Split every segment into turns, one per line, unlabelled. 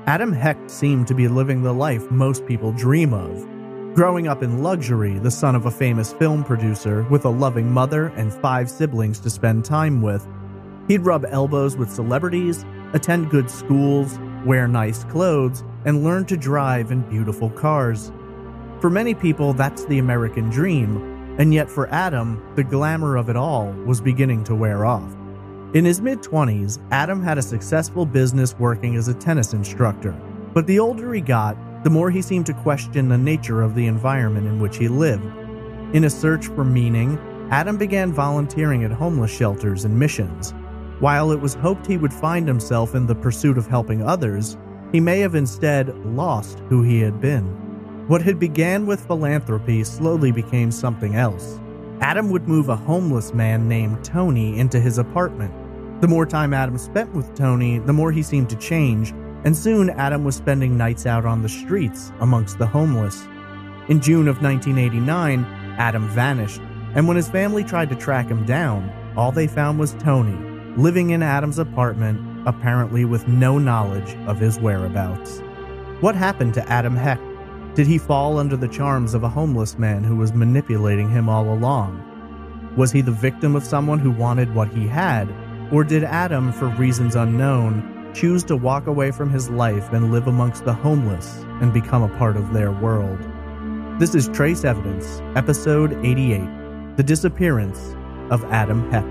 Adam Hecht seemed to be living the life most people dream of. Growing up in luxury, the son of a famous film producer with a loving mother and 5 siblings to spend time with, he'd rub elbows with celebrities, attend good schools, wear nice clothes, and learn to drive in beautiful cars. For many people, that's the American dream, and yet for Adam, the glamour of it all was beginning to wear off. In his mid-20s, Adam had a successful business working as a tennis instructor, but the older he got, the more he seemed to question the nature of the environment in which he lived. In a search for meaning, Adam began volunteering at homeless shelters and missions. While it was hoped he would find himself in the pursuit of helping others, he may have instead lost who he had been. What had began with philanthropy slowly became something else. Adam would move a homeless man named Tony into his apartment. The more time Adam spent with Tony, the more he seemed to change, and soon Adam was spending nights out on the streets amongst the homeless. In June of 1989, Adam vanished, and when his family tried to track him down, all they found was Tony, living in Adam's apartment, apparently with no knowledge of his whereabouts. What happened to Adam Hecht? Did he fall under the charms of a homeless man who was manipulating him all along? Was he the victim of someone who wanted what he had, or did Adam, for reasons unknown, choose to walk away from his life and live amongst the homeless and become a part of their world? This is Trace Evidence, Episode 88, The Disappearance of Adam Hecht.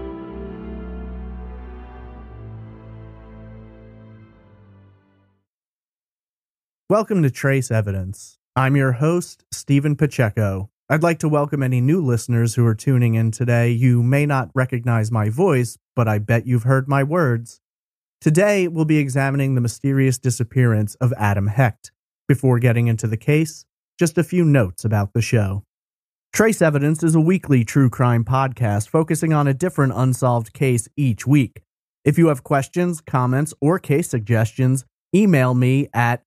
Welcome to Trace Evidence. I'm your host, Stephen Pacheco. I'd like to welcome any new listeners who are tuning in today. You may not recognize my voice, but I bet you've heard my words. Today, we'll be examining the mysterious disappearance of Adam Hecht. Before getting into the case, just a few notes about the show. Trace Evidence is a weekly true crime podcast focusing on a different unsolved case each week. If you have questions, comments, or case suggestions, email me at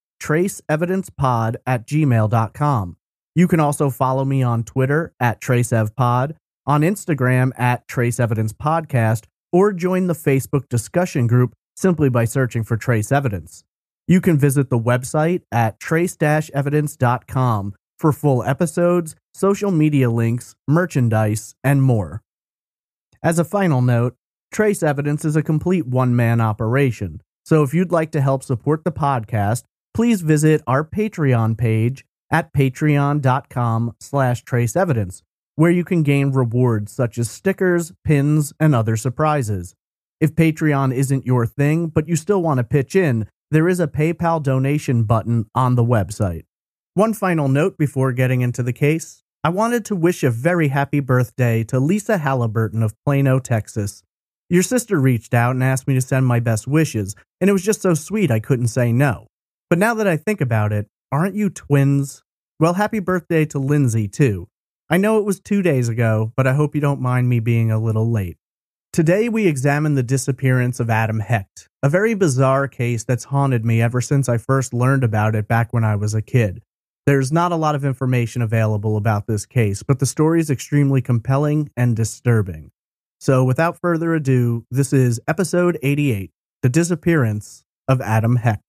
traceevidencepod@gmail.com. You can also follow me on Twitter at TraceEvPod, on Instagram at TraceEvidencePodcast, or join the Facebook discussion group simply by searching for Trace Evidence. You can visit the website at trace-evidence.com for full episodes, social media links, merchandise, and more. As a final note, Trace Evidence is a complete one-man operation, so if you'd like to help support the podcast, please visit our Patreon page at patreon.com/traceevidence, where you can gain rewards such as stickers, pins, and other surprises. If Patreon isn't your thing, but you still want to pitch in, there is a PayPal donation button on the website. One final note before getting into the case. I wanted to wish a very happy birthday to Lisa Halliburton of Plano, Texas. Your sister reached out and asked me to send my best wishes, and it was just so sweet I couldn't say no. But now that I think about it, aren't you twins? Well, happy birthday to Lindsay, too. I know it was 2 days ago, but I hope you don't mind me being a little late. Today we examine the disappearance of Adam Hecht, a very bizarre case that's haunted me ever since I first learned about it back when I was a kid. There's not a lot of information available about this case, but the story is extremely compelling and disturbing. So without further ado, this is Episode 88, The Disappearance of Adam Hecht.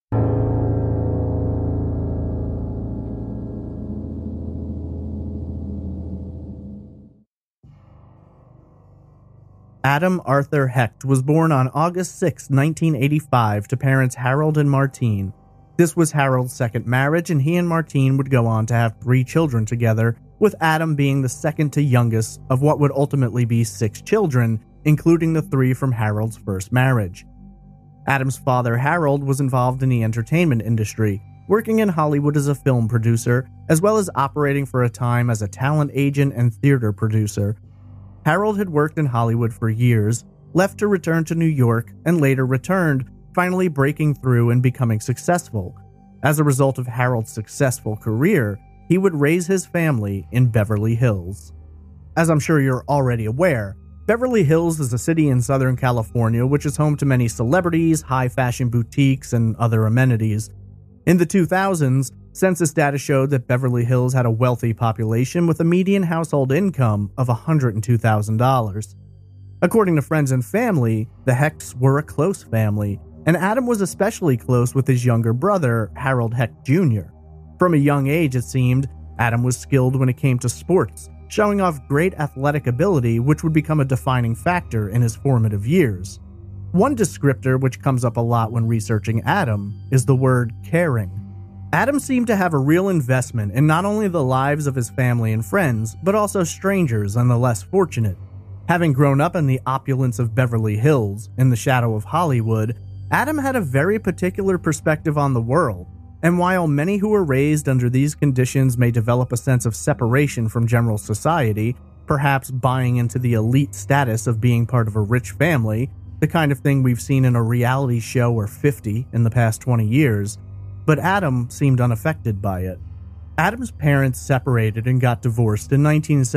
Adam Arthur Hecht was born on August 6, 1985 to parents Harold and Martine. This was Harold's second marriage, and he and Martine would go on to have 3 children together, with Adam being the second to youngest of what would ultimately be 6 children, including the 3 from Harold's first marriage. Adam's father, Harold, was involved in the entertainment industry, working in Hollywood as a film producer, as well as operating for a time as a talent agent and theater producer. Harold had worked in Hollywood for years, left to return to New York, and later returned, finally breaking through and becoming successful. As a result of Harold's successful career, he would raise his family in Beverly Hills. As I'm sure you're already aware, Beverly Hills is a city in Southern California which is home to many celebrities, high-fashion boutiques, and other amenities. In the 2000s, census data showed that Beverly Hills had a wealthy population with a median household income of $102,000. According to friends and family, the Hechts were a close family. and Adam was especially close with his younger brother, Harold Hecht Jr. From a young age, it seemed, Adam was skilled when it came to sports, showing off great athletic ability which would become a defining factor in his formative years. One descriptor which comes up a lot when researching Adam is the word caring. Adam seemed to have a real investment in not only the lives of his family and friends, but also strangers and the less fortunate. Having grown up in the opulence of Beverly Hills, in the shadow of Hollywood, Adam had a very particular perspective on the world, and while many who were raised under these conditions may develop a sense of separation from general society, perhaps buying into the elite status of being part of a rich family, the kind of thing we've seen in a reality show or 50 in the past 20 years, but Adam seemed unaffected by it. Adam's parents separated and got divorced in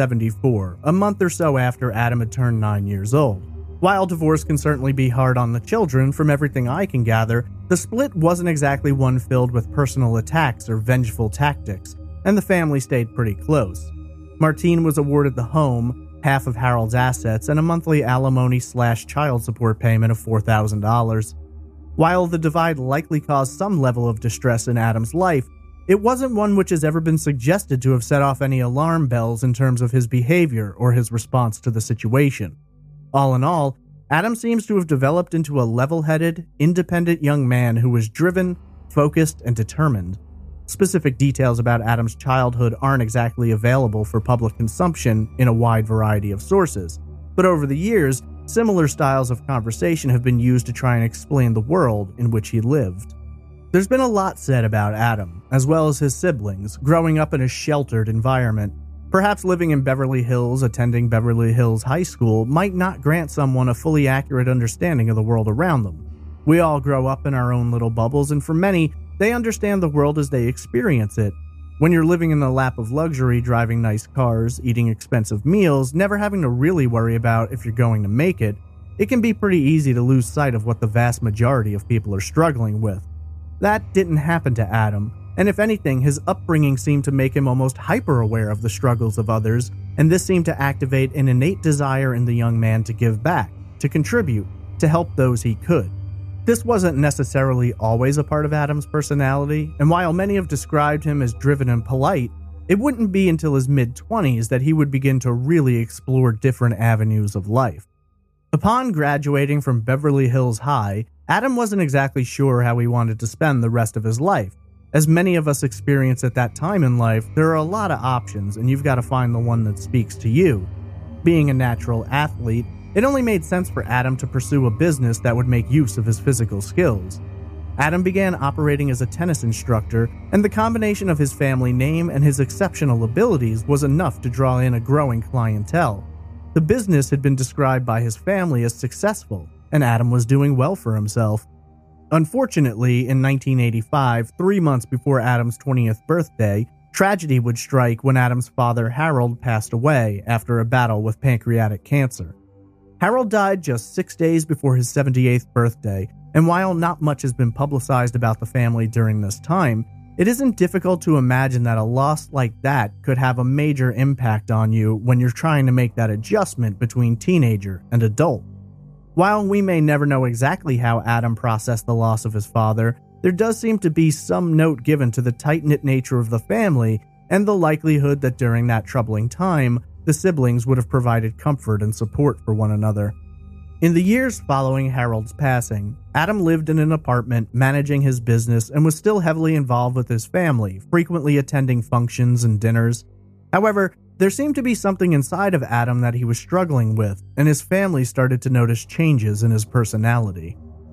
1974, a month or so after Adam had turned 9 years old. While divorce can certainly be hard on the children, from everything I can gather, the split wasn't exactly one filled with personal attacks or vengeful tactics, and the family stayed pretty close. Martine was awarded the home, half of Harold's assets, and a monthly alimony/child support payment of $4,000. While the divide likely caused some level of distress in Adam's life, it wasn't one which has ever been suggested to have set off any alarm bells in terms of his behavior or his response to the situation. All in all, Adam seems to have developed into a level-headed, independent young man who was driven, focused, and determined. Specific details about Adam's childhood aren't exactly available for public consumption in a wide variety of sources, but over the years, similar styles of conversation have been used to try and explain the world in which he lived. There's been a lot said about Adam, as well as his siblings, growing up in a sheltered environment. Perhaps living in Beverly Hills, attending Beverly Hills High School, might not grant someone a fully accurate understanding of the world around them. We all grow up in our own little bubbles, and for many, they understand the world as they experience it. When you're living in the lap of luxury, driving nice cars, eating expensive meals, never having to really worry about if you're going to make it, it can be pretty easy to lose sight of what the vast majority of people are struggling with. That didn't happen to Adam, and if anything, his upbringing seemed to make him almost hyper-aware of the struggles of others, and this seemed to activate an innate desire in the young man to give back, to contribute, to help those he could. This wasn't necessarily always a part of Adam's personality, and while many have described him as driven and polite, it wouldn't be until his mid-20s that he would begin to really explore different avenues of life. Upon graduating from Beverly Hills High, Adam wasn't exactly sure how he wanted to spend the rest of his life. As many of us experience at that time in life, there are a lot of options, and you've got to find the one that speaks to you. Being a natural athlete, it only made sense for Adam to pursue a business that would make use of his physical skills. Adam began operating as a tennis instructor, and the combination of his family name and his exceptional abilities was enough to draw in a growing clientele. The business had been described by his family as successful, and Adam was doing well for himself. Unfortunately, in 1985, 3 months before Adam's 20th birthday, tragedy would strike when Adam's father Harold passed away after a battle with pancreatic cancer. Harold died just 6 days before his 78th birthday, and while not much has been publicized about the family during this time, it isn't difficult to imagine that a loss like that could have a major impact on you when you're trying to make that adjustment between teenager and adult. While we may never know exactly how Adam processed the loss of his father, there does seem to be some note given to the tight-knit nature of the family and the likelihood that during that troubling time, the siblings would have provided comfort and support for one another. In the years following Harold's passing, Adam lived in an apartment managing his business and was still heavily involved with his family, frequently attending functions and dinners. However, there seemed to be something inside of Adam that he was struggling with, and his family started to notice changes in his personality.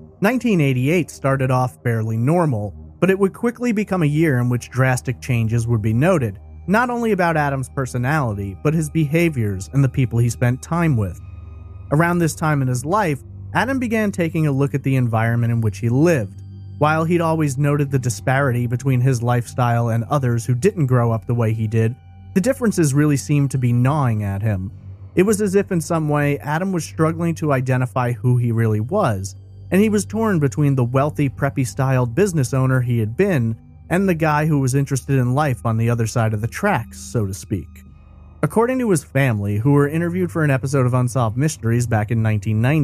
1988 started off fairly normal, but it would quickly become a year in which drastic changes would be noted, not only about Adam's personality, but his behaviors and the people he spent time with. Around this time in his life, Adam began taking a look at the environment in which he lived. While he'd always noted the disparity between his lifestyle and others who didn't grow up the way he did, the differences really seemed to be gnawing at him. It was as if in some way Adam was struggling to identify who he really was, and he was torn between the wealthy, preppy-styled business owner he had been and the guy who was interested in life on the other side of the tracks, so to speak. According to his family, who were interviewed for an episode of Unsolved Mysteries back in 1990,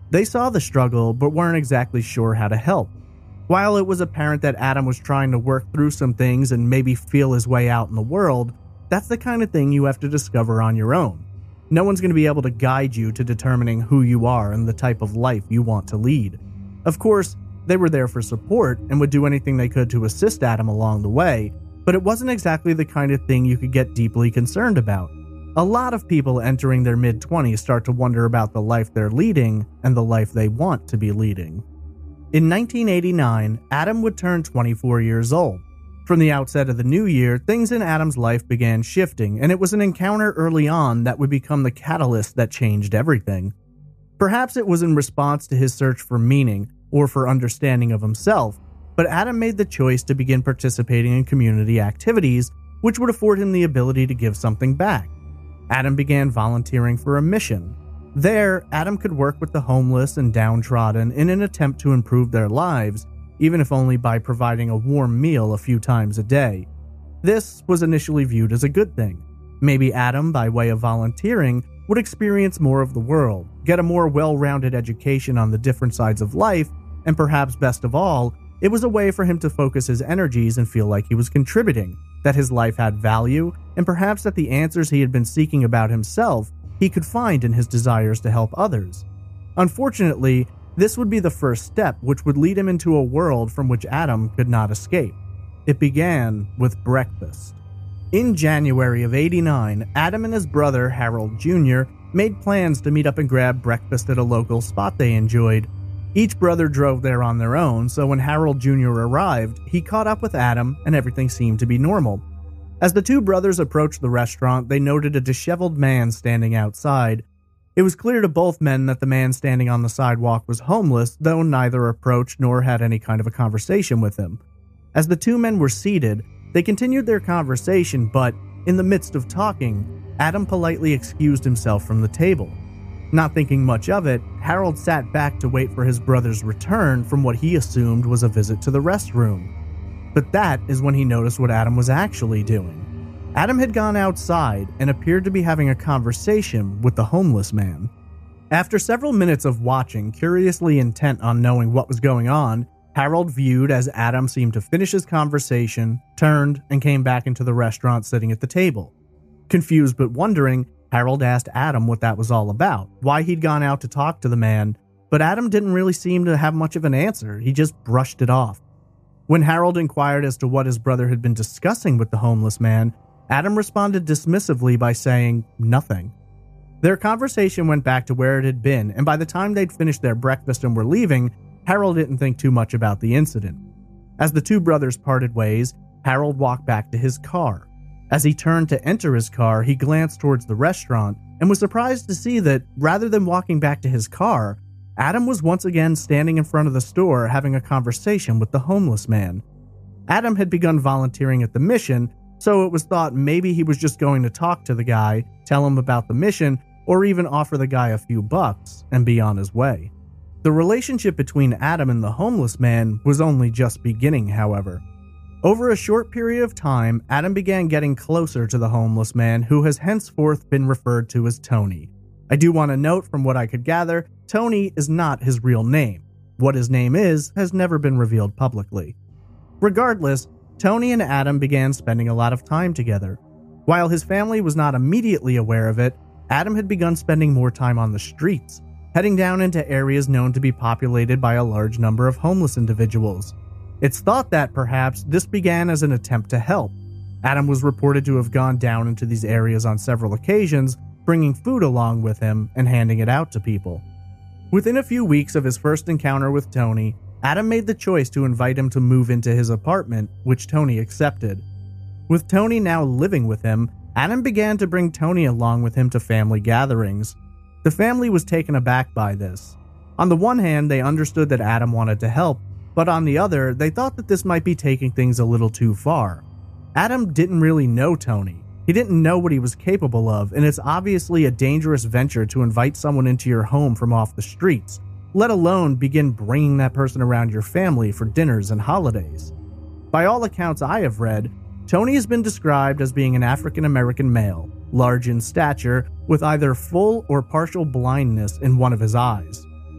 They saw the struggle but weren't exactly sure how to help. While it was apparent that Adam was trying to work through some things and maybe feel his way out in the world, that's the kind of thing you have to discover on your own. No one's going to be able to guide you to determining who you are and the type of life you want to lead. Of course, they were there for support and would do anything they could to assist Adam along the way, but it wasn't exactly the kind of thing you could get deeply concerned about. A lot of people entering their mid-20s start to wonder about the life they're leading and the life they want to be leading. In 1989, Adam would turn 24 years old. From the outset of the new year, things in Adam's life began shifting, and it was an encounter early on that would become the catalyst that changed everything. Perhaps it was in response to his search for meaning or for understanding of himself, but Adam made the choice to begin participating in community activities, which would afford him the ability to give something back. Adam began volunteering for a mission. There, Adam could work with the homeless and downtrodden in an attempt to improve their lives, even if only by providing a warm meal a few times a day. This was initially viewed as a good thing. Maybe Adam, by way of volunteering, would experience more of the world, get a more well-rounded education on the different sides of life, and perhaps best of all, it was a way for him to focus his energies and feel like he was contributing, that his life had value, and perhaps that the answers he had been seeking about himself he could find in his desires to help others. Unfortunately, this would be the first step which would lead him into a world from which Adam could not escape. It began with breakfast. In January of '89, Adam and his brother Harold Jr. made plans to meet up and grab breakfast at a local spot they enjoyed. Each brother drove there on their own, so when Harold Jr. arrived, he caught up with Adam and everything seemed to be normal. As the two brothers approached the restaurant, they noted a disheveled man standing outside. It was clear to both men that the man standing on the sidewalk was homeless, though neither approached nor had any kind of a conversation with him. As the two men were seated, they continued their conversation, but in the midst of talking, Adam politely excused himself from the table. Not thinking much of it, Harold sat back to wait for his brother's return from what he assumed was a visit to the restroom. But that is when he noticed what Adam was actually doing. Adam had gone outside and appeared to be having a conversation with the homeless man. After several minutes of watching, curiously intent on knowing what was going on, Harold viewed as Adam seemed to finish his conversation, turned, and came back into the restaurant sitting at the table. Confused but wondering, Harold asked Adam what that was all about, why he'd gone out to talk to the man, but Adam didn't really seem to have much of an answer. He just brushed it off. When Harold inquired as to what his brother had been discussing with the homeless man, Adam responded dismissively by saying nothing. Their conversation went back to where it had been, and by the time they'd finished their breakfast and were leaving, Harold didn't think too much about the incident. As the two brothers parted ways, Harold walked back to his car. As he turned to enter his car, he glanced towards the restaurant and was surprised to see that, rather than walking back to his car, Adam was once again standing in front of the store having a conversation with the homeless man. Adam had begun volunteering at the mission, so it was thought maybe he was just going to talk to the guy, tell him about the mission, or even offer the guy a few bucks and be on his way. The relationship between Adam and the homeless man was only just beginning, however. Over a short period of time, Adam began getting closer to the homeless man, who has henceforth been referred to as Tony. I do want to note, from what I could gather, Tony is not his real name. What his name is has never been revealed publicly. Regardless, Tony and Adam began spending a lot of time together. While his family was not immediately aware of it, Adam had begun spending more time on the streets, heading down into areas known to be populated by a large number of homeless individuals. It's thought that perhaps this began as an attempt to help. Adam was reported to have gone down into these areas on several occasions, bringing food along with him and handing it out to people. Within a few weeks of his first encounter with Tony, Adam made the choice to invite him to move into his apartment, which Tony accepted. With Tony now living with him, Adam began to bring Tony along with him to family gatherings. The family was taken aback by this. On the one hand, they understood that Adam wanted to help, but on the other, they thought that this might be taking things a little too far. Adam didn't really know Tony. He didn't know what he was capable of, and it's obviously a dangerous venture to invite someone into your home from off the streets, let alone begin bringing that person around your family for dinners and holidays. By all accounts I have read, Tony has been described as being an African-American male, large in stature, with either full or partial blindness in one of his eyes.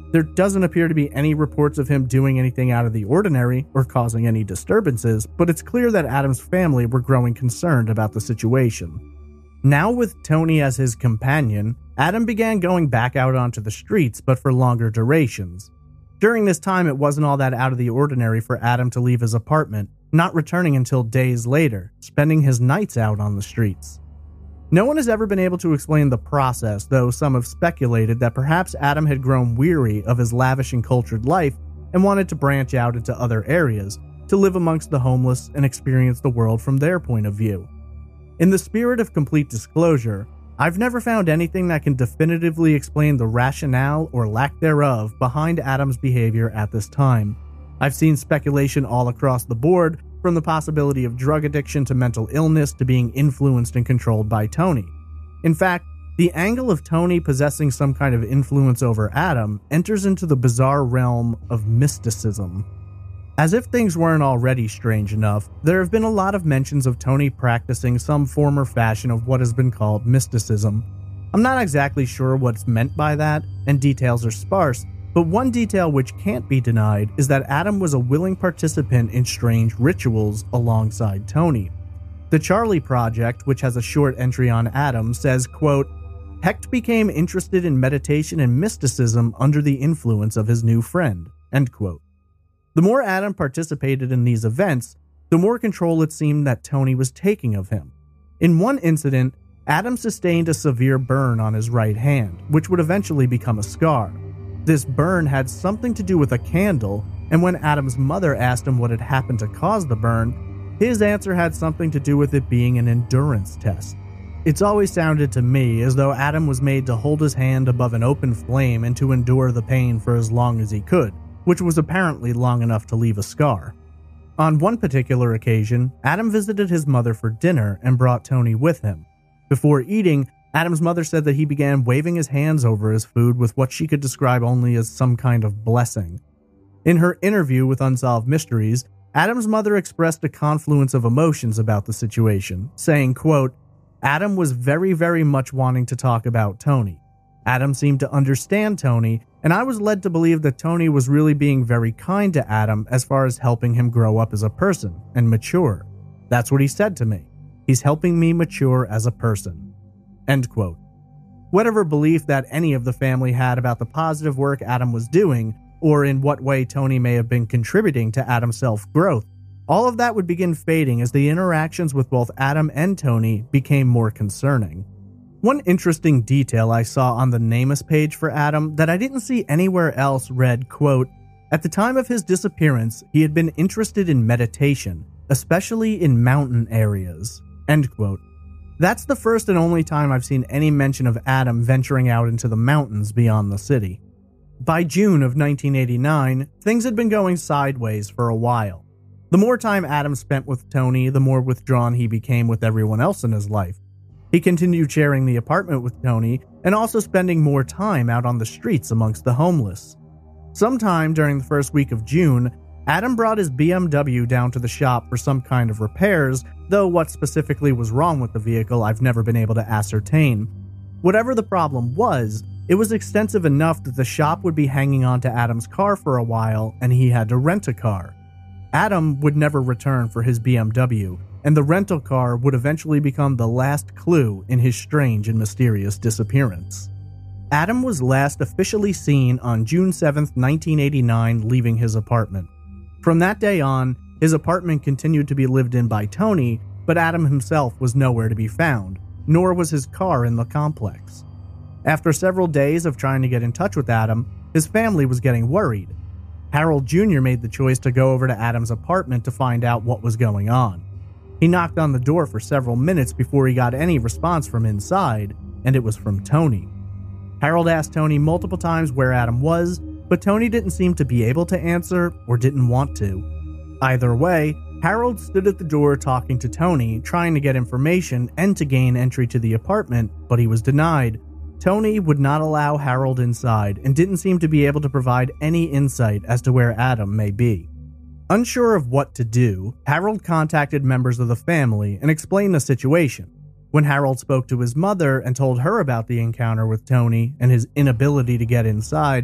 There doesn't appear to be any reports of him doing anything out of the ordinary or causing any disturbances, but it's clear that Adam's family were growing concerned about the situation. Now with Tony as his companion, Adam began going back out onto the streets, but for longer durations. During this time, it wasn't all that out of the ordinary for Adam to leave his apartment, not returning until days later, spending his nights out on the streets. No one has ever been able to explain the process, though some have speculated that perhaps Adam had grown weary of his lavish and cultured life and wanted to branch out into other areas, to live amongst the homeless and experience the world from their point of view. In the spirit of complete disclosure, I've never found anything that can definitively explain the rationale or lack thereof behind Adam's behavior at this time. I've seen speculation all across the board, from the possibility of drug addiction to mental illness to being influenced and controlled by Tony. In fact, the angle of Tony possessing some kind of influence over Adam enters into the bizarre realm of mysticism. As if things weren't already strange enough, there have been a lot of mentions of Tony practicing some form or fashion of what has been called mysticism. I'm not exactly sure what's meant by that, and details are sparse, but one detail which can't be denied is that Adam was a willing participant in strange rituals alongside Tony. The Charlie Project, which has a short entry on Adam, says, quote, "Hecht became interested in meditation and mysticism under the influence of his new friend," end quote. The more Adam participated in these events, the more control it seemed that Tony was taking of him. In one incident, Adam sustained a severe burn on his right hand, which would eventually become a scar. This burn had something to do with a candle, and when Adam's mother asked him what had happened to cause the burn, his answer had something to do with it being an endurance test. It's always sounded to me as though Adam was made to hold his hand above an open flame and to endure the pain for as long as he could, which was apparently long enough to leave a scar. On one particular occasion, Adam visited his mother for dinner and brought Tony with him. Before eating, Adam's mother said that he began waving his hands over his food with what she could describe only as some kind of blessing. In her interview with Unsolved Mysteries, Adam's mother expressed a confluence of emotions about the situation, saying, quote, "Adam was very, very much wanting to talk about Tony. Adam seemed to understand Tony, and I was led to believe that Tony was really being very kind to Adam as far as helping him grow up as a person and mature. That's what he said to me. He's helping me mature as a person." End quote. Whatever belief that any of the family had about the positive work Adam was doing, or in what way Tony may have been contributing to Adam's self-growth, all of that would begin fading as the interactions with both Adam and Tony became more concerning. One interesting detail I saw on the NamUs page for Adam that I didn't see anywhere else read, quote, "At the time of his disappearance, he had been interested in meditation, especially in mountain areas," end quote. That's the first and only time I've seen any mention of Adam venturing out into the mountains beyond the city. By June of 1989, things had been going sideways for a while. The more time Adam spent with Tony, the more withdrawn he became with everyone else in his life. He continued sharing the apartment with Tony and also spending more time out on the streets amongst the homeless. Sometime during the first week of June, Adam brought his BMW down to the shop for some kind of repairs, though what specifically was wrong with the vehicle I've never been able to ascertain. Whatever the problem was, it was extensive enough that the shop would be hanging on to Adam's car for a while and he had to rent a car. Adam would never return for his BMW, and the rental car would eventually become the last clue in his strange and mysterious disappearance. Adam was last officially seen on June 7, 1989, leaving his apartment. From that day on, his apartment continued to be lived in by Tony, but Adam himself was nowhere to be found, nor was his car in the complex. After several days of trying to get in touch with Adam, his family was getting worried. Harold Jr. made the choice to go over to Adam's apartment to find out what was going on. He knocked on the door for several minutes before he got any response from inside, and it was from Tony. Harold asked Tony multiple times where Adam was, but Tony didn't seem to be able to answer or didn't want to. Either way, Harold stood at the door talking to Tony, trying to get information and to gain entry to the apartment, but he was denied. Tony would not allow Harold inside and didn't seem to be able to provide any insight as to where Adam may be. Unsure of what to do, Harold contacted members of the family and explained the situation. When Harold spoke to his mother and told her about the encounter with Tony and his inability to get inside,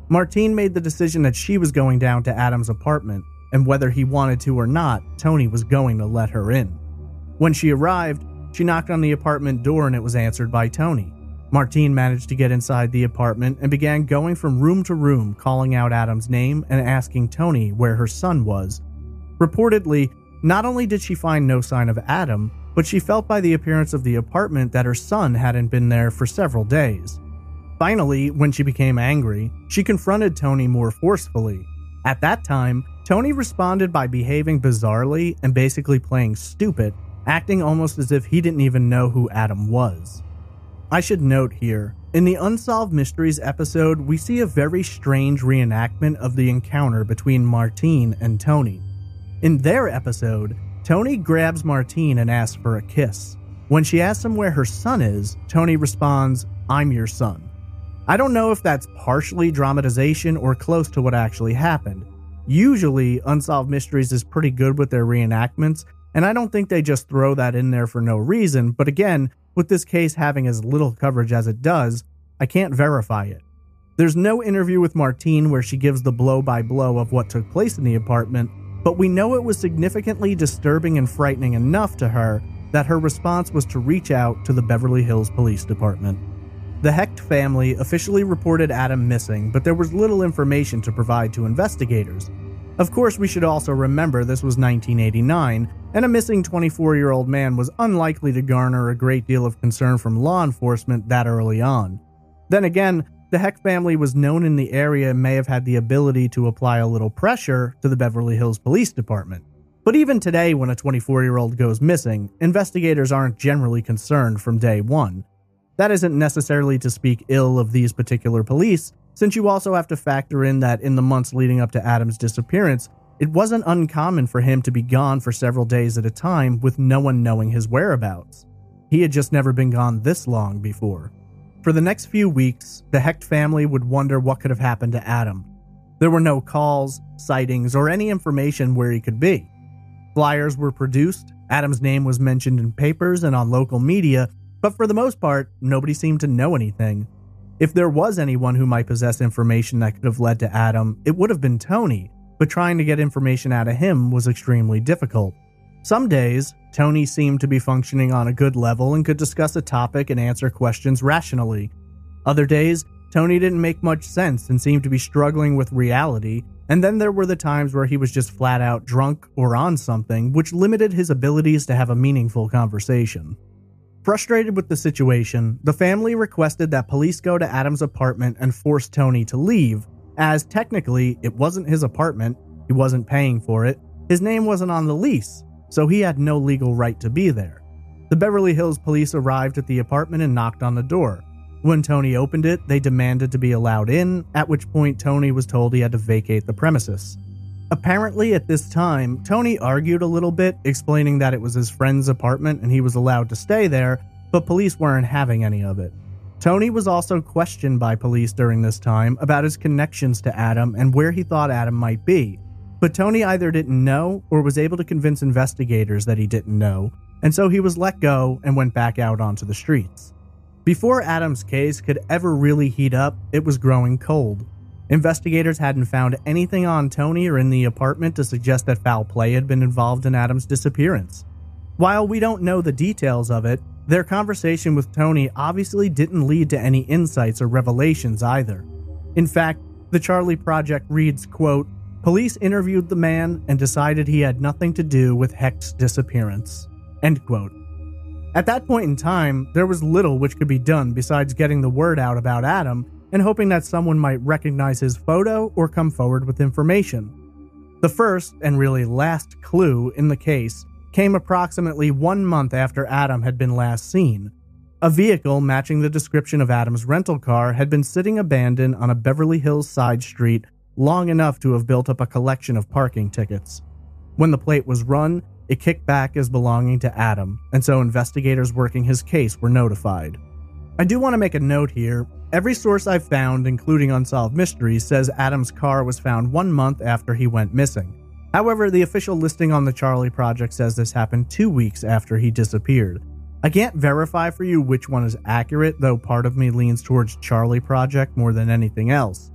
Martine made the decision that she was going down to Adam's apartment, and whether he wanted to or not, Tony was going to let her in. When she arrived, she knocked on the apartment door and it was answered by Tony. Martine managed to get inside the apartment and began going from room to room, calling out Adam's name and asking Tony where her son was. Reportedly, not only did she find no sign of Adam, but she felt by the appearance of the apartment that her son hadn't been there for several days. Finally, when she became angry, she confronted Tony more forcefully. At that time, Tony responded by behaving bizarrely and basically playing stupid, acting almost as if he didn't even know who Adam was. I should note here, in the Unsolved Mysteries episode, we see a very strange reenactment of the encounter between Martine and Tony. In their episode, Tony grabs Martine and asks for a kiss. When she asks him where her son is, Tony responds, "I'm your son." I don't know if that's partially dramatization or close to what actually happened. Usually, Unsolved Mysteries is pretty good with their reenactments, and I don't think they just throw that in there for no reason, but again, with this case having as little coverage as it does, I can't verify it. There's no interview with Martine where she gives the blow-by-blow of what took place in the apartment, but we know it was significantly disturbing and frightening enough to her that her response was to reach out to the Beverly Hills Police Department. The Hecht family officially reported Adam missing, but there was little information to provide to investigators. Of course, we should also remember this was 1989, and a missing 24-year-old man was unlikely to garner a great deal of concern from law enforcement that early on. Then again, the Hecht family was known in the area and may have had the ability to apply a little pressure to the Beverly Hills Police Department. But even today, when a 24-year-old goes missing, investigators aren't generally concerned from day one. That isn't necessarily to speak ill of these particular police, since you also have to factor in that in the months leading up to Adam's disappearance, it wasn't uncommon for him to be gone for several days at a time with no one knowing his whereabouts. He had just never been gone this long before. For the next few weeks, the Hecht family would wonder what could have happened to Adam. There were no calls, sightings, or any information where he could be. Flyers were produced, Adam's name was mentioned in papers and on local media, but for the most part, nobody seemed to know anything. If there was anyone who might possess information that could have led to Adam, it would have been Tony, but trying to get information out of him was extremely difficult. Some days, Tony seemed to be functioning on a good level and could discuss a topic and answer questions rationally. Other days, Tony didn't make much sense and seemed to be struggling with reality, and then there were the times where he was just flat out drunk or on something, which limited his abilities to have a meaningful conversation. Frustrated with the situation, the family requested that police go to Adam's apartment and force Tony to leave, as technically it wasn't his apartment, he wasn't paying for it, his name wasn't on the lease, so he had no legal right to be there. The Beverly Hills police arrived at the apartment and knocked on the door. When Tony opened it, they demanded to be allowed in, at which point Tony was told he had to vacate the premises. Apparently at this time, Tony argued a little bit, explaining that it was his friend's apartment and he was allowed to stay there, but police weren't having any of it. Tony was also questioned by police during this time about his connections to Adam and where he thought Adam might be, but Tony either didn't know or was able to convince investigators that he didn't know, and so he was let go and went back out onto the streets. Before Adam's case could ever really heat up, it was growing cold. Investigators hadn't found anything on Tony or in the apartment to suggest that foul play had been involved in Adam's disappearance. While we don't know the details of it, their conversation with Tony obviously didn't lead to any insights or revelations either. In fact, the Charlie Project reads, quote, "Police interviewed the man and decided he had nothing to do with Hecht's disappearance." End quote. At that point in time, there was little which could be done besides getting the word out about Adam and hoping that someone might recognize his photo or come forward with information. The first, and really last, clue in the case came approximately 1 month after Adam had been last seen. A vehicle matching the description of Adam's rental car had been sitting abandoned on a Beverly Hills side street long enough to have built up a collection of parking tickets. When the plate was run, it kicked back as belonging to Adam, and so investigators working his case were notified. I do want to make a note here. Every source I've found, including Unsolved Mysteries, says Adam's car was found 1 month after he went missing. However, the official listing on the Charlie Project says this happened 2 weeks after he disappeared. I can't verify for you which one is accurate, though part of me leans towards Charlie Project more than anything else.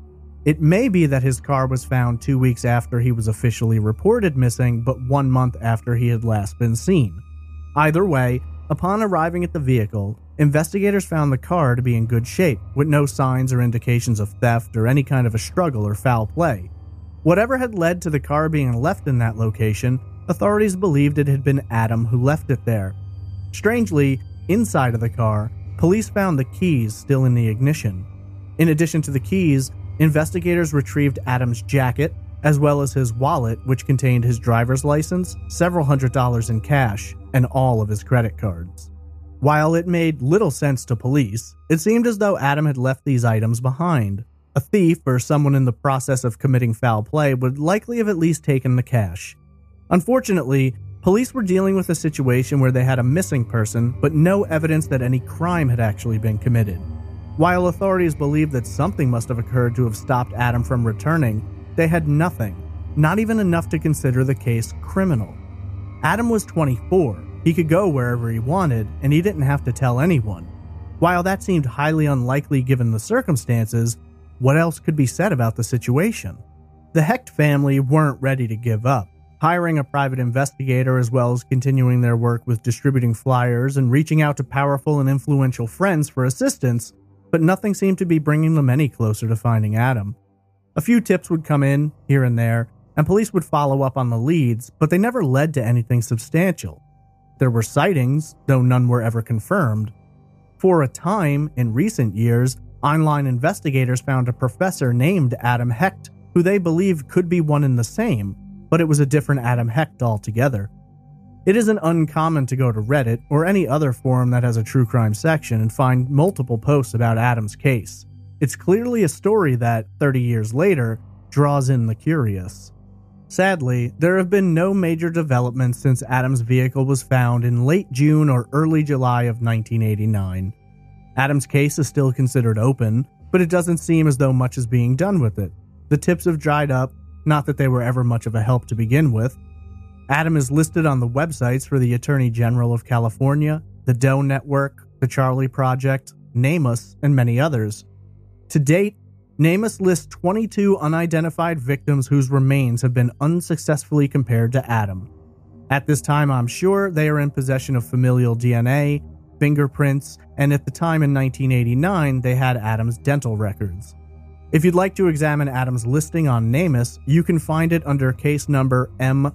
It may be that his car was found 2 weeks after he was officially reported missing, but 1 month after he had last been seen. Either way, upon arriving at the vehicle, investigators found the car to be in good shape, with no signs or indications of theft or any kind of a struggle or foul play. Whatever had led to the car being left in that location, authorities believed it had been Adam who left it there. Strangely, inside of the car, police found the keys still in the ignition. In addition to the keys, investigators retrieved Adam's jacket, as well as his wallet, which contained his driver's license, several $100s in cash, and all of his credit cards. While it made little sense to police, it seemed as though Adam had left these items behind. A thief or someone in the process of committing foul play would likely have at least taken the cash. Unfortunately, police were dealing with a situation where they had a missing person, but no evidence that any crime had actually been committed. While authorities believed that something must have occurred to have stopped Adam from returning, they had nothing, not even enough to consider the case criminal. Adam was 24, he could go wherever he wanted, and he didn't have to tell anyone. While that seemed highly unlikely given the circumstances, what else could be said about the situation? The Hecht family weren't ready to give up, hiring a private investigator as well as continuing their work with distributing flyers and reaching out to powerful and influential friends for assistance, but nothing seemed to be bringing them any closer to finding Adam. A few tips would come in, here and there, and police would follow up on the leads, but they never led to anything substantial. There were sightings, though none were ever confirmed. For a time, in recent years, online investigators found a professor named Adam Hecht, who they believed could be one and the same, but it was a different Adam Hecht altogether. It isn't uncommon to go to Reddit or any other forum that has a true crime section and find multiple posts about Adam's case. It's clearly a story that, 30 years later, draws in the curious. Sadly, there have been no major developments since Adam's vehicle was found in late June or early July of 1989. Adam's case is still considered open, but it doesn't seem as though much is being done with it. The tips have dried up, not that they were ever much of a help to begin with. Adam is listed on the websites for the Attorney General of California, the Doe Network, the Charlie Project, NamUs, and many others. To date, NamUs lists 22 unidentified victims whose remains have been unsuccessfully compared to Adam. At this time, I'm sure they are in possession of familial DNA, fingerprints, and at the time in 1989, they had Adam's dental records. If you'd like to examine Adam's listing on NamUs, you can find it under case number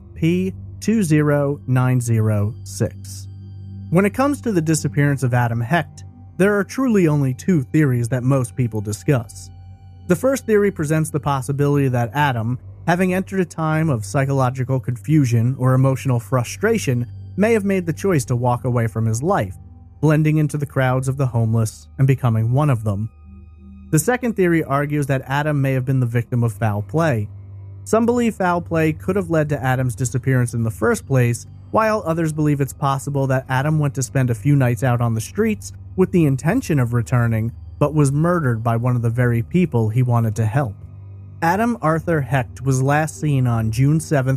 MP20906. When it comes to the disappearance of Adam Hecht, there are truly only two theories that most people discuss. The first theory presents the possibility that Adam, having entered a time of psychological confusion or emotional frustration, may have made the choice to walk away from his life, blending into the crowds of the homeless and becoming one of them. The second theory argues that Adam may have been the victim of foul play. Some believe foul play could have led to Adam's disappearance in the first place, while others believe it's possible that Adam went to spend a few nights out on the streets with the intention of returning, but was murdered by one of the very people he wanted to help. Adam Arthur Hecht was last seen on June 7,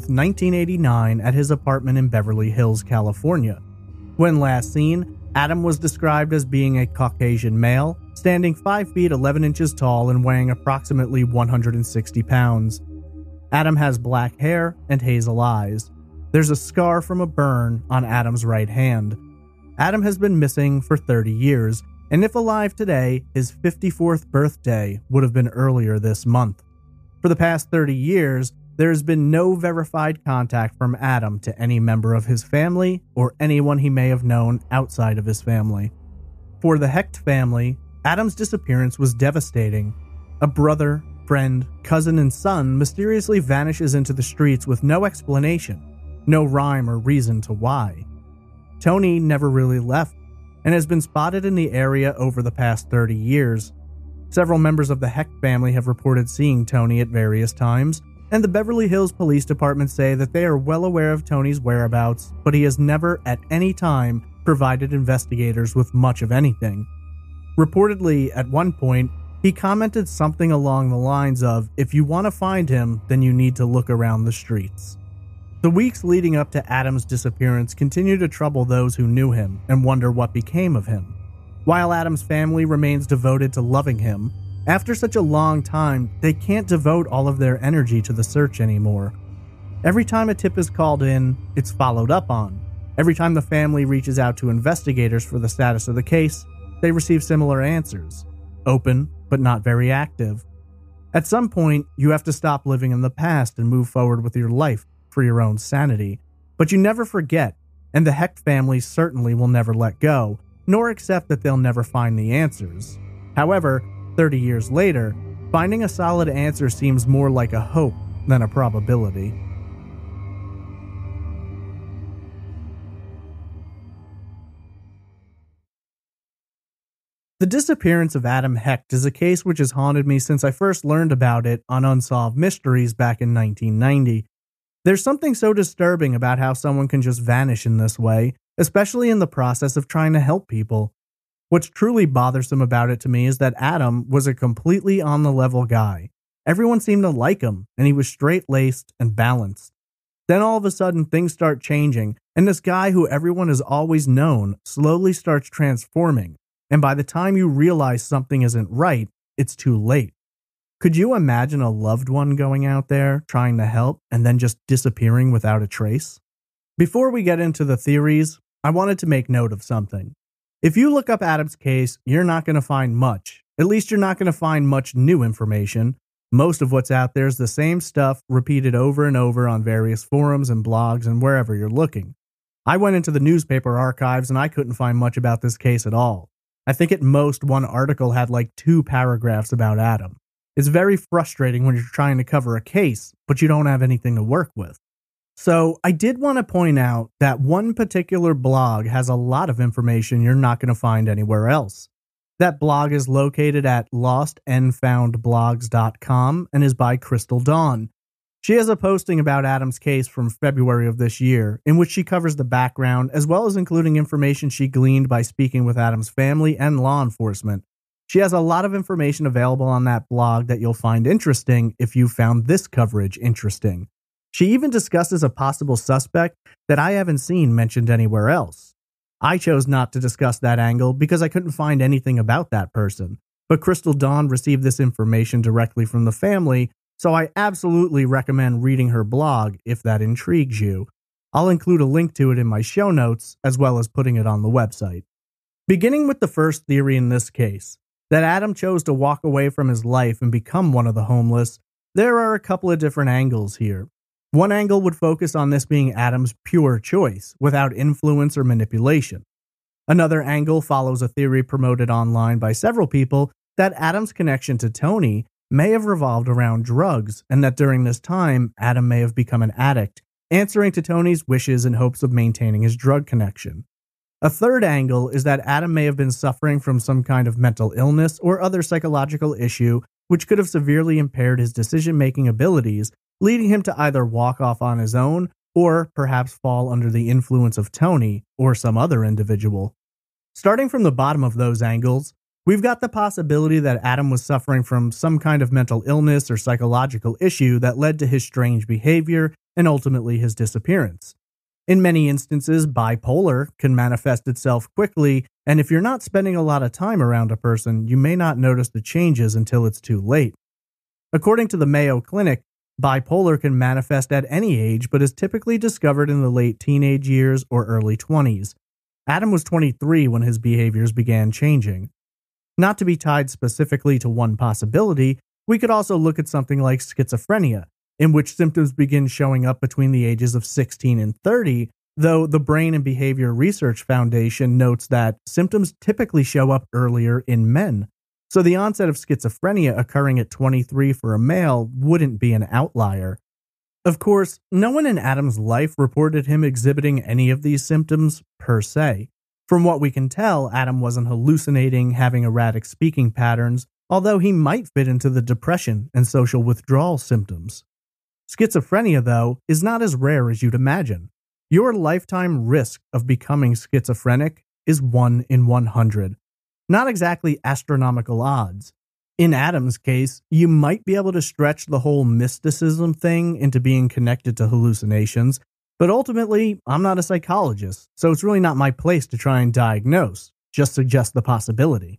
1989 at his apartment in Beverly Hills, California. When last seen, Adam was described as being a Caucasian male, standing 5 feet 11 inches tall and weighing approximately 160 pounds. Adam has black hair and hazel eyes. There's a scar from a burn on Adam's right hand. Adam has been missing for 30 years, and if alive today, his 54th birthday would have been earlier this month. For the past 30 years, there has been no verified contact from Adam to any member of his family or anyone he may have known outside of his family. For the Hecht family, Adam's disappearance was devastating. A brother, friend, cousin, and son mysteriously vanishes into the streets with no explanation, no rhyme or reason to why. Tony never really left and has been spotted in the area over the past 30 years. Several members of the Hecht family have reported seeing Tony at various times, and the Beverly Hills Police Department say that they are well aware of Tony's whereabouts, but he has never at any time provided investigators with much of anything. Reportedly, at one point, he commented something along the lines of, "If you want to find him, then you need to look around the streets." The weeks leading up to Adam's disappearance continue to trouble those who knew him and wonder what became of him. While Adam's family remains devoted to loving him, After such a long time, they can't devote all of their energy to the search anymore. Every time a tip is called in, it's followed up on. Every time the family reaches out to investigators for the status of the case, they receive similar answers. Open, but not very active. At some point, you have to stop living in the past and move forward with your life for your own sanity. But you never forget, and the Hecht family certainly will never let go, nor accept that they'll never find the answers. However, 30 years later, finding a solid answer seems more like a hope than a probability. The disappearance of Adam Hecht is a case which has haunted me since I first learned about it on Unsolved Mysteries back in 1990. There's something so disturbing about how someone can just vanish in this way, especially in the process of trying to help people. What's truly bothersome about it to me is that Adam was a completely on-the-level guy. Everyone seemed to like him, and he was straight-laced and balanced. Then all of a sudden things start changing, and this guy who everyone has always known slowly starts transforming. And by the time you realize something isn't right, it's too late. Could you imagine a loved one going out there trying to help and then just disappearing without a trace? Before we get into the theories, I wanted to make note of something. If you look up Adam's case, you're not going to find much. At least you're not going to find much new information. Most of what's out there is the same stuff repeated over and over on various forums and blogs and wherever you're looking. I went into the newspaper archives and I couldn't find much about this case at all. I think at most one article had like 2 paragraphs about Adam. It's very frustrating when you're trying to cover a case, but you don't have anything to work with. So I did want to point out that one particular blog has a lot of information you're not going to find anywhere else. That blog is located at lostandfoundblogs.com and is by Crystal Dawn. She has a posting about Adam's case from February of this year, in which she covers the background as well as including information she gleaned by speaking with Adam's family and law enforcement. She has a lot of information available on that blog that you'll find interesting if you found this coverage interesting. She even discusses a possible suspect that I haven't seen mentioned anywhere else. I chose not to discuss that angle because I couldn't find anything about that person, but Crystal Dawn received this information directly from the family, so I absolutely recommend reading her blog if that intrigues you. I'll include a link to it in my show notes, as well as putting it on the website. Beginning with the first theory in this case, that Adam chose to walk away from his life and become one of the homeless, there are a couple of different angles here. One angle would focus on this being Adam's pure choice, without influence or manipulation. Another angle follows a theory promoted online by several people that Adam's connection to Tony may have revolved around drugs, and that during this time, Adam may have become an addict, answering to Tony's wishes in hopes of maintaining his drug connection. A third angle is that Adam may have been suffering from some kind of mental illness or other psychological issue which could have severely impaired his decision-making abilities, leading him to either walk off on his own or perhaps fall under the influence of Tony or some other individual. Starting from the bottom of those angles, we've got the possibility that Adam was suffering from some kind of mental illness or psychological issue that led to his strange behavior and ultimately his disappearance. In many instances, bipolar can manifest itself quickly, and if you're not spending a lot of time around a person, you may not notice the changes until it's too late. According to the Mayo Clinic, bipolar can manifest at any age but is typically discovered in the late teenage years or early 20s. Adam was 23 when his behaviors began changing. Not to be tied specifically to one possibility, we could also look at something like schizophrenia, in which symptoms begin showing up between the ages of 16 and 30, though the Brain and Behavior Research Foundation notes that symptoms typically show up earlier in men. So the onset of schizophrenia occurring at 23 for a male wouldn't be an outlier. Of course, no one in Adam's life reported him exhibiting any of these symptoms per se. From what we can tell, Adam wasn't hallucinating, having erratic speaking patterns, although he might fit into the depression and social withdrawal symptoms. Schizophrenia, though, is not as rare as you'd imagine. Your lifetime risk of becoming schizophrenic is 1 in 100. Not exactly astronomical odds. In Adam's case, you might be able to stretch the whole mysticism thing into being connected to hallucinations, but ultimately, I'm not a psychologist, so it's really not my place to try and diagnose, just suggest the possibility.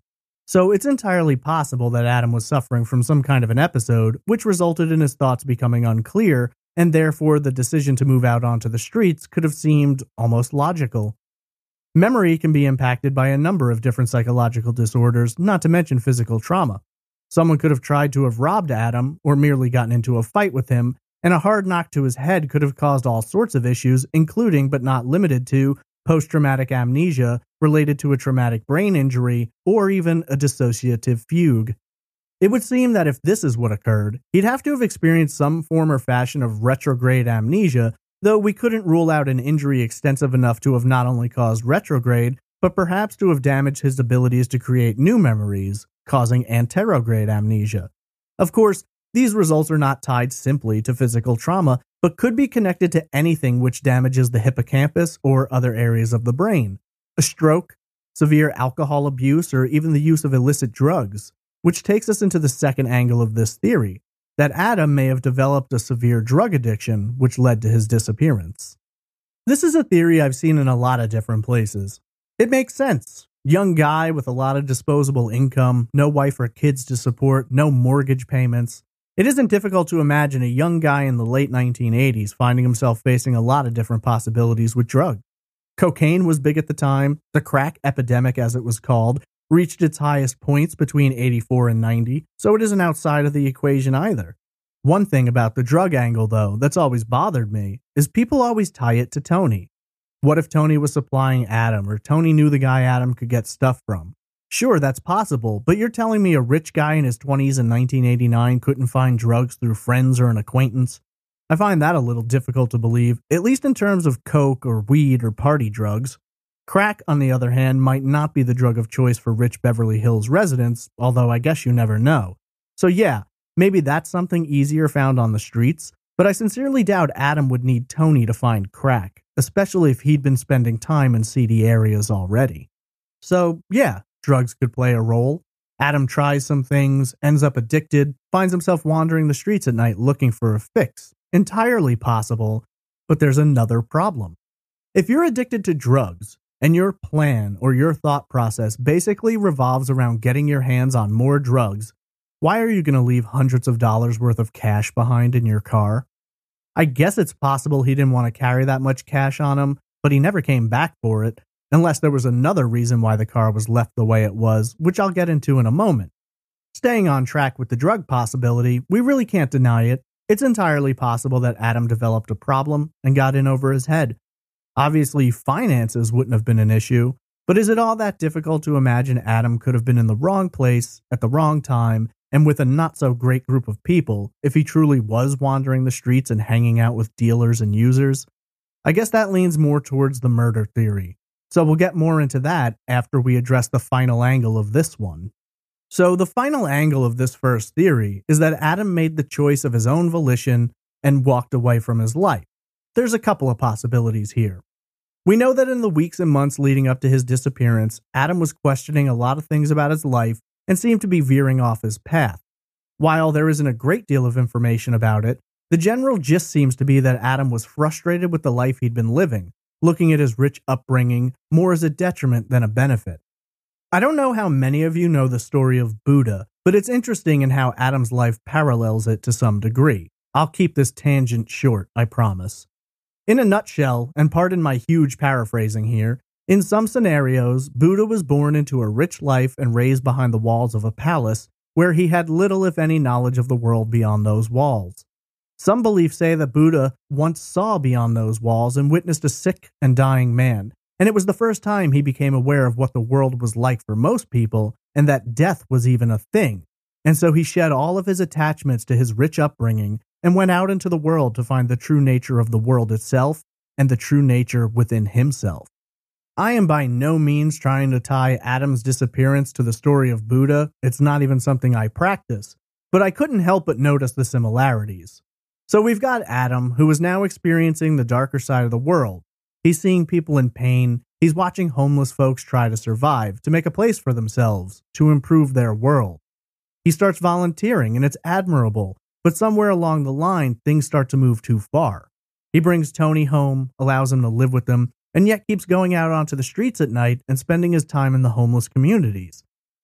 So it's entirely possible that Adam was suffering from some kind of an episode, which resulted in his thoughts becoming unclear, and therefore the decision to move out onto the streets could have seemed almost logical. Memory can be impacted by a number of different psychological disorders, not to mention physical trauma. Someone could have tried to have robbed Adam, or merely gotten into a fight with him, and a hard knock to his head could have caused all sorts of issues, including but not limited to post-traumatic amnesia related to a traumatic brain injury, or even a dissociative fugue. It would seem that if this is what occurred, he'd have to have experienced some form or fashion of retrograde amnesia, though we couldn't rule out an injury extensive enough to have not only caused retrograde, but perhaps to have damaged his abilities to create new memories, causing anterograde amnesia. Of course, these results are not tied simply to physical trauma, but could be connected to anything which damages the hippocampus or other areas of the brain. A stroke, severe alcohol abuse, or even the use of illicit drugs, which takes us into the second angle of this theory, that Adam may have developed a severe drug addiction, which led to his disappearance. This is a theory I've seen in a lot of different places. It makes sense. Young guy with a lot of disposable income, no wife or kids to support, no mortgage payments. It isn't difficult to imagine a young guy in the late 1980s finding himself facing a lot of different possibilities with drugs. Cocaine was big at the time. The crack epidemic, as it was called, reached its highest points between 84 and 90, so it isn't outside of the equation either. One thing about the drug angle, though, that's always bothered me, is people always tie it to Tony. What if Tony was supplying Adam, or Tony knew the guy Adam could get stuff from? Sure, that's possible, but you're telling me a rich guy in his 20s in 1989 couldn't find drugs through friends or an acquaintance? I find that a little difficult to believe, at least in terms of coke or weed or party drugs. Crack, on the other hand, might not be the drug of choice for rich Beverly Hills residents, although I guess you never know. So yeah, maybe that's something easier found on the streets, but I sincerely doubt Adam would need Tony to find crack, especially if he'd been spending time in seedy areas already. So yeah, drugs could play a role. Adam tries some things, ends up addicted, finds himself wandering the streets at night looking for a fix. Entirely possible, but there's another problem. If you're addicted to drugs, and your plan or your thought process basically revolves around getting your hands on more drugs, why are you going to leave hundreds of dollars worth of cash behind in your car? I guess it's possible he didn't want to carry that much cash on him, but he never came back for it, unless there was another reason why the car was left the way it was, which I'll get into in a moment. Staying on track with the drug possibility, we really can't deny it. It's entirely possible that Adam developed a problem and got in over his head. Obviously, finances wouldn't have been an issue, but is it all that difficult to imagine Adam could have been in the wrong place at the wrong time and with a not-so-great group of people if he truly was wandering the streets and hanging out with dealers and users? I guess that leans more towards the murder theory, so we'll get more into that after we address the final angle of this one. So the final angle of this first theory is that Adam made the choice of his own volition and walked away from his life. There's a couple of possibilities here. We know that in the weeks and months leading up to his disappearance, Adam was questioning a lot of things about his life and seemed to be veering off his path. While there isn't a great deal of information about it, the general gist seems to be that Adam was frustrated with the life he'd been living, looking at his rich upbringing more as a detriment than a benefit. I don't know how many of you know the story of Buddha, but it's interesting in how Adam's life parallels it to some degree. I'll keep this tangent short, I promise. In a nutshell, and pardon my huge paraphrasing here, in some scenarios, Buddha was born into a rich life and raised behind the walls of a palace where he had little if any knowledge of the world beyond those walls. Some beliefs say that Buddha once saw beyond those walls and witnessed a sick and dying man, and it was the first time he became aware of what the world was like for most people and that death was even a thing. And so he shed all of his attachments to his rich upbringing and went out into the world to find the true nature of the world itself and the true nature within himself. I am by no means trying to tie Adam's disappearance to the story of Buddha. It's not even something I practice, but I couldn't help but notice the similarities. So we've got Adam, who is now experiencing the darker side of the world. He's seeing people in pain. He's watching homeless folks try to survive, to make a place for themselves, to improve their world. He starts volunteering, and it's admirable. But somewhere along the line, things start to move too far. He brings Tony home, allows him to live with him, and yet keeps going out onto the streets at night and spending his time in the homeless communities.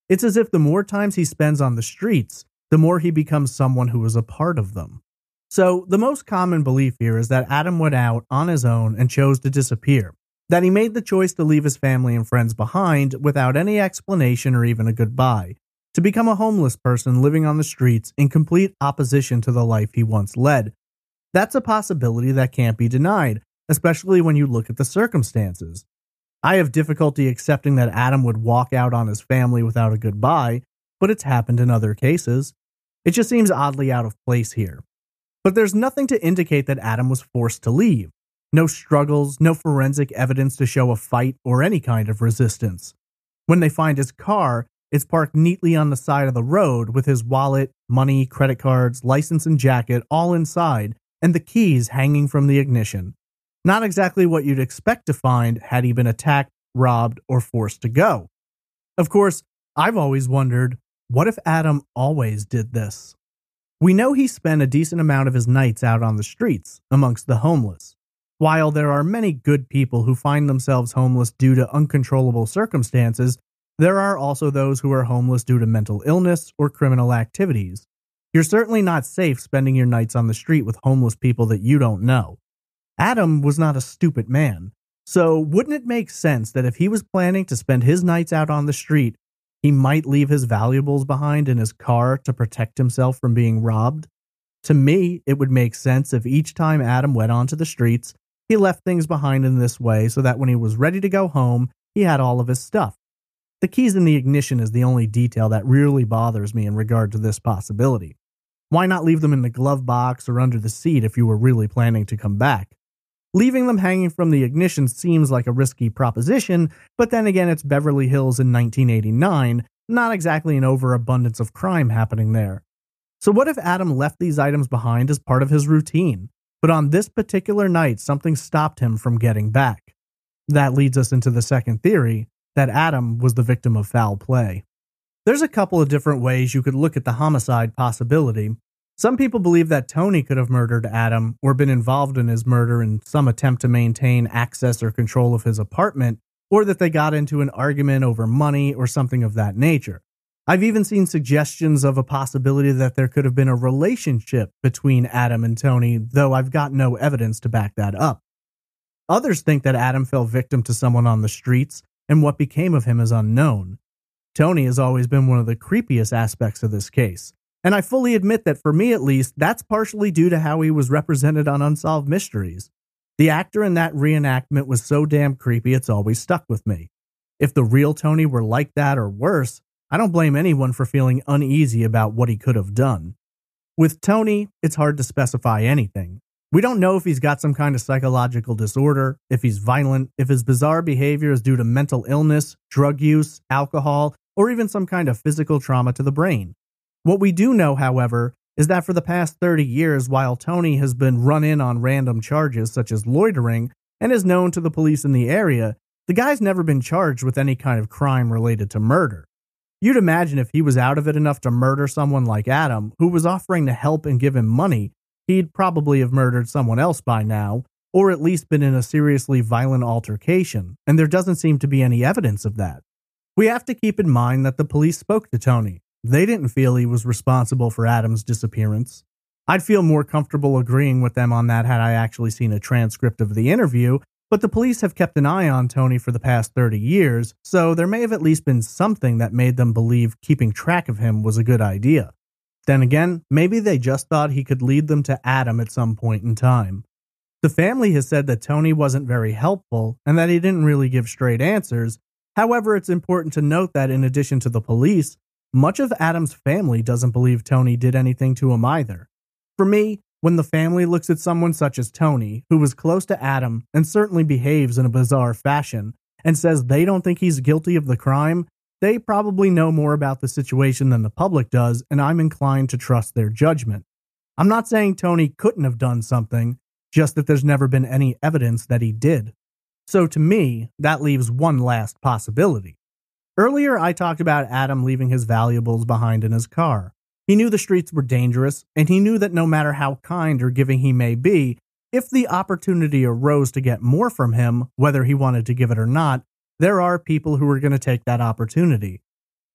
It's as if the more times he spends on the streets, the more he becomes someone who is a part of them. So, the most common belief here is that Adam went out on his own and chose to disappear, that he made the choice to leave his family and friends behind without any explanation or even a goodbye, to become a homeless person living on the streets in complete opposition to the life he once led. That's a possibility that can't be denied, especially when you look at the circumstances. I have difficulty accepting that Adam would walk out on his family without a goodbye, but it's happened in other cases. It just seems oddly out of place here. But there's nothing to indicate that Adam was forced to leave. No struggles, no forensic evidence to show a fight or any kind of resistance. When they find his car, it's parked neatly on the side of the road with his wallet, money, credit cards, license and jacket all inside, and the keys hanging from the ignition. Not exactly what you'd expect to find had he been attacked, robbed, or forced to go. Of course, I've always wondered, what if Adam always did this? We know he spent a decent amount of his nights out on the streets, amongst the homeless. While there are many good people who find themselves homeless due to uncontrollable circumstances, there are also those who are homeless due to mental illness or criminal activities. You're certainly not safe spending your nights on the street with homeless people that you don't know. Adam was not a stupid man, so wouldn't it make sense that if he was planning to spend his nights out on the street, he might leave his valuables behind in his car to protect himself from being robbed? To me, it would make sense if each time Adam went onto the streets, he left things behind in this way so that when he was ready to go home, he had all of his stuff. The keys in the ignition is the only detail that really bothers me in regard to this possibility. Why not leave them in the glove box or under the seat if you were really planning to come back? Leaving them hanging from the ignition seems like a risky proposition, but then again, it's Beverly Hills in 1989, not exactly an overabundance of crime happening there. So what if Adam left these items behind as part of his routine, but on this particular night something stopped him from getting back? That leads us into the second theory, that Adam was the victim of foul play. There's a couple of different ways you could look at the homicide possibility. Some people believe that Tony could have murdered Adam or been involved in his murder in some attempt to maintain access or control of his apartment, or that they got into an argument over money or something of that nature. I've even seen suggestions of a possibility that there could have been a relationship between Adam and Tony, though I've got no evidence to back that up. Others think that Adam fell victim to someone on the streets, and what became of him is unknown. Tony has always been one of the creepiest aspects of this case. And I fully admit that for me at least, that's partially due to how he was represented on Unsolved Mysteries. The actor in that reenactment was so damn creepy it's always stuck with me. If the real Tony were like that or worse, I don't blame anyone for feeling uneasy about what he could have done. With Tony, it's hard to specify anything. We don't know if he's got some kind of psychological disorder, if he's violent, if his bizarre behavior is due to mental illness, drug use, alcohol, or even some kind of physical trauma to the brain. What we do know, however, is that for the past 30 years, while Tony has been run in on random charges such as loitering and is known to the police in the area, the guy's never been charged with any kind of crime related to murder. You'd imagine if he was out of it enough to murder someone like Adam, who was offering to help and give him money, he'd probably have murdered someone else by now, or at least been in a seriously violent altercation, and there doesn't seem to be any evidence of that. We have to keep in mind that the police spoke to Tony. They didn't feel he was responsible for Adam's disappearance. I'd feel more comfortable agreeing with them on that had I actually seen a transcript of the interview, but the police have kept an eye on Tony for the past 30 years, so there may have at least been something that made them believe keeping track of him was a good idea. Then again, maybe they just thought he could lead them to Adam at some point in time. The family has said that Tony wasn't very helpful and that he didn't really give straight answers. However, it's important to note that in addition to the police, much of Adam's family doesn't believe Tony did anything to him either. For me, when the family looks at someone such as Tony, who was close to Adam and certainly behaves in a bizarre fashion, and says they don't think he's guilty of the crime, they probably know more about the situation than the public does, and I'm inclined to trust their judgment. I'm not saying Tony couldn't have done something, just that there's never been any evidence that he did. So to me, that leaves one last possibility. Earlier, I talked about Adam leaving his valuables behind in his car. He knew the streets were dangerous, and he knew that no matter how kind or giving he may be, if the opportunity arose to get more from him, whether he wanted to give it or not, there are people who are going to take that opportunity.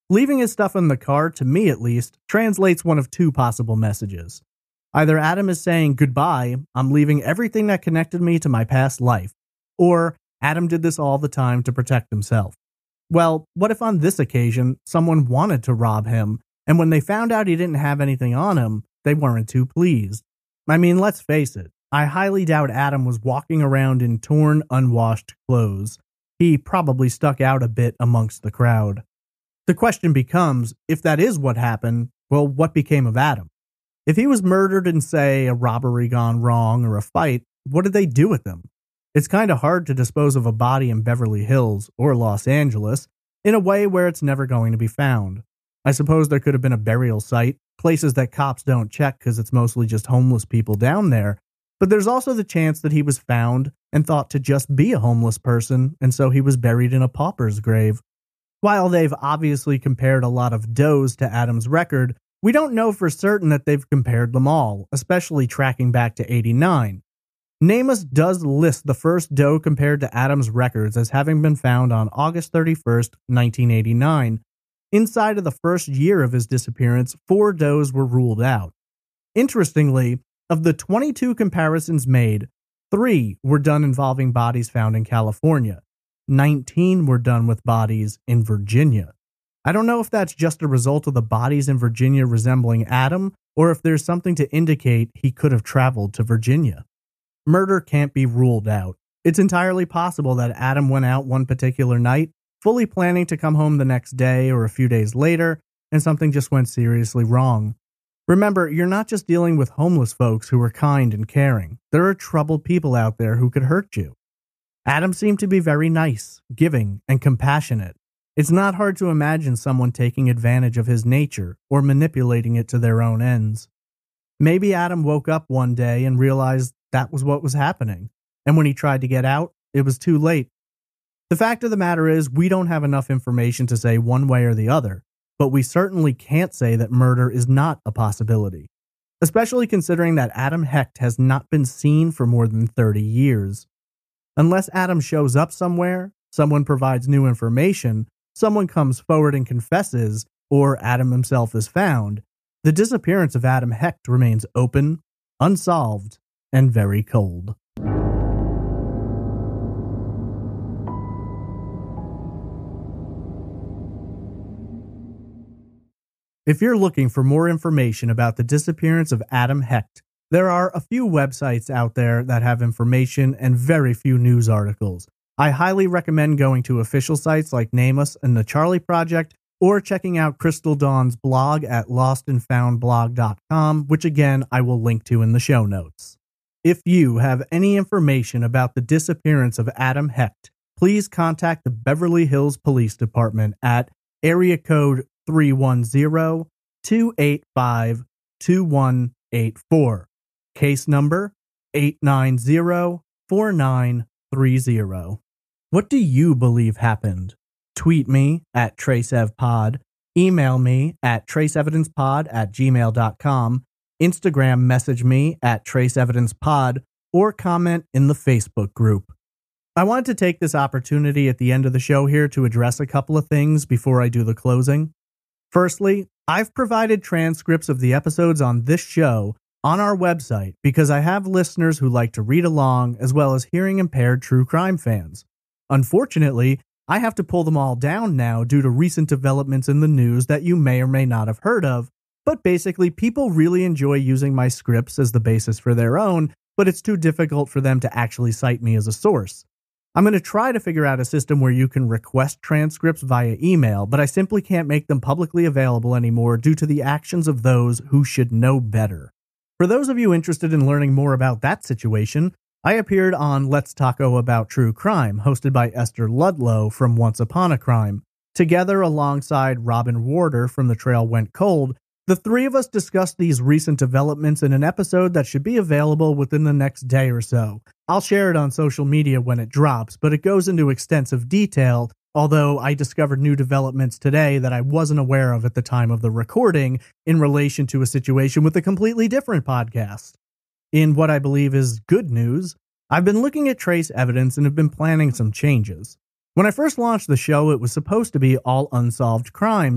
Leaving his stuff in the car, to me at least, translates one of two possible messages. Either Adam is saying, "Goodbye, I'm leaving everything that connected me to my past life," or Adam did this all the time to protect himself. Well, what if on this occasion, someone wanted to rob him, and when they found out he didn't have anything on him, they weren't too pleased? I mean, let's face it, I highly doubt Adam was walking around in torn, unwashed clothes. He probably stuck out a bit amongst the crowd. The question becomes, if that is what happened, well, what became of Adam? If he was murdered in, say, a robbery gone wrong or a fight, what did they do with him? It's kind of hard to dispose of a body in Beverly Hills or Los Angeles in a way where it's never going to be found. I suppose there could have been a burial site, places that cops don't check because it's mostly just homeless people down there, but there's also the chance that he was found and thought to just be a homeless person, and so he was buried in a pauper's grave. While they've obviously compared a lot of does to Adam's record, we don't know for certain that they've compared them all, especially tracking back to '89. NamUs does list the first doe compared to Adam's records as having been found on August 31st, 1989. Inside of the first year of his disappearance, 4 does were ruled out. Interestingly, of the 22 comparisons made, 3 were done involving bodies found in California. 19 were done with bodies in Virginia. I don't know if that's just a result of the bodies in Virginia resembling Adam, or if there's something to indicate he could have traveled to Virginia. Murder can't be ruled out. It's entirely possible that Adam went out one particular night, fully planning to come home the next day or a few days later, and something just went seriously wrong. Remember, you're not just dealing with homeless folks who are kind and caring. There are troubled people out there who could hurt you. Adam seemed to be very nice, giving, and compassionate. It's not hard to imagine someone taking advantage of his nature or manipulating it to their own ends. Maybe Adam woke up one day and realized that was what was happening, and when he tried to get out, it was too late. The fact of the matter is, we don't have enough information to say one way or the other, but we certainly can't say that murder is not a possibility, especially considering that Adam Hecht has not been seen for more than 30 years. Unless Adam shows up somewhere, someone provides new information, someone comes forward and confesses, or Adam himself is found, the disappearance of Adam Hecht remains open, unsolved, and very cold. If you're looking for more information about the disappearance of Adam Hecht, there are a few websites out there that have information and very few news articles. I highly recommend going to official sites like NamUs and the Charlie Project, or checking out Crystal Dawn's blog at lostandfoundblog.com, which again I will link to in the show notes. If you have any information about the disappearance of Adam Hecht, please contact the Beverly Hills Police Department at area code 310-285-2184. Case number 890-4930. What do you believe happened? Tweet me at TraceEvPod, email me at traceevidencepod@gmail.com, Instagram message me at TraceEvidencePod, or comment in the Facebook group. I wanted to take this opportunity at the end of the show here to address a couple of things before I do the closing. Firstly, I've provided transcripts of the episodes on this show on our website because I have listeners who like to read along as well as hearing impaired true crime fans. Unfortunately, I have to pull them all down now due to recent developments in the news that you may or may not have heard of, but basically people really enjoy using my scripts as the basis for their own, but it's too difficult for them to actually cite me as a source. I'm going to try to figure out a system where you can request transcripts via email, but I simply can't make them publicly available anymore due to the actions of those who should know better. For those of you interested in learning more about that situation, I appeared on Let's Taco About True Crime, hosted by Esther Ludlow from Once Upon a Crime. Together, alongside Robin Warder from The Trail Went Cold, the three of us discussed these recent developments in an episode that should be available within the next day or so. I'll share it on social media when it drops, but it goes into extensive detail, although I discovered new developments today that I wasn't aware of at the time of the recording in relation to a situation with a completely different podcast. In what I believe is good news, I've been looking at trace evidence and have been planning some changes. When I first launched the show, it was supposed to be all unsolved crimes,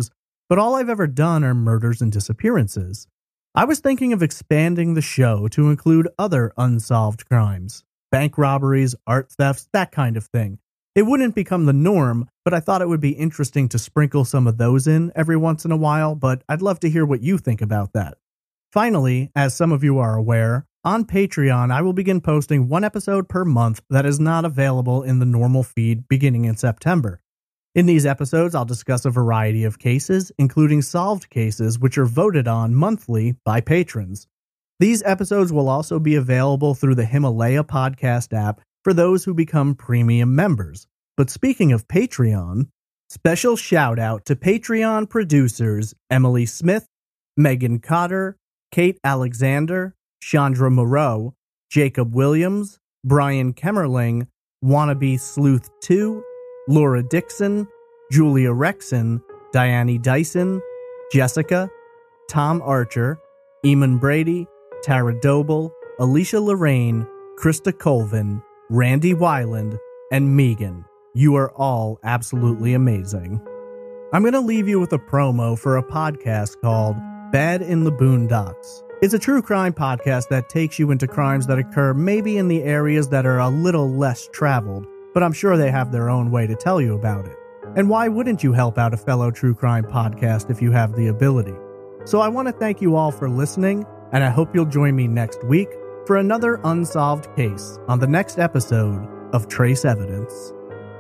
but all I've ever done are murders and disappearances. I was thinking of expanding the show to include other unsolved crimes. Bank robberies, art thefts, that kind of thing. It wouldn't become the norm, but I thought it would be interesting to sprinkle some of those in every once in a while, but I'd love to hear what you think about that. Finally, as some of you are aware, on Patreon I will begin posting one episode per month that is not available in the normal feed beginning in September. In these episodes, I'll discuss a variety of cases, including solved cases which are voted on monthly by patrons. These episodes will also be available through the Himalaya podcast app for those who become premium members. But speaking of Patreon, special shout out to Patreon producers Emily Smith, Megan Cotter, Kate Alexander, Chandra Moreau, Jacob Williams, Brian Kemmerling, Wannabe Sleuth 2, Laura Dixon, Julia Rexon, Diane Dyson, Jessica, Tom Archer, Eamon Brady, Tara Doble, Alicia Lorraine, Krista Colvin, Randy Weiland, and Megan. You are all absolutely amazing. I'm going to leave you with a promo for a podcast called Bad in the Boondocks. It's a true crime podcast that takes you into crimes that occur maybe in the areas that are a little less traveled, but I'm sure they have their own way to tell you about it. And why wouldn't you help out a fellow true crime podcast if you have the ability? So I want to thank you all for listening, and I hope you'll join me next week for another unsolved case on the next episode of Trace Evidence.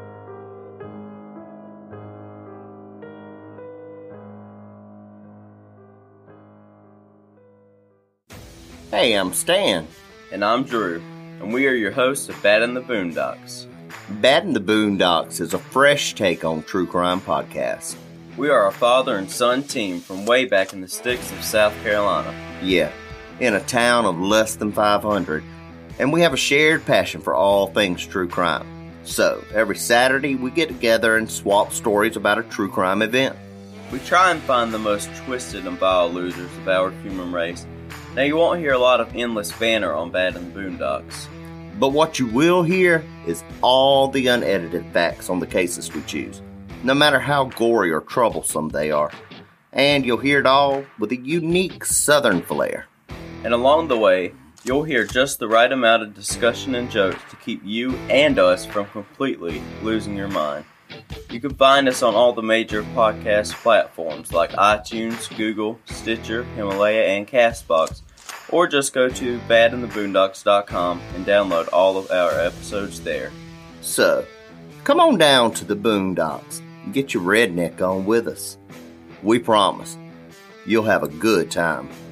Hey, I'm Stan.
And I'm Drew, and we are your hosts of Bad in the Boondocks.
Bad in the Boondocks is a fresh take on true crime podcast.
We are a father and son team from way back in the sticks of South Carolina.
Yeah, in a town of less than 500, and we have a shared passion for all things true crime. So, every Saturday we get together and swap stories about a true crime event.
We try and find the most twisted and vile losers of our human race. Now, you won't hear a lot of endless banter on Bad in the Boondocks.
But what you will hear is all the unedited facts on the cases we choose, no matter how gory or troublesome they are. And you'll hear it all with a unique southern flair.
And along the way, you'll hear just the right amount of discussion and jokes to keep you and us from completely losing your mind. You can find us on all the major podcast platforms like iTunes, Google, Stitcher, Himalaya, and CastBox, or just go to badintheboondocks.com and download all of our episodes there.
So, come on down to the Boondocks and get your redneck on with us. We promise you'll have a good time.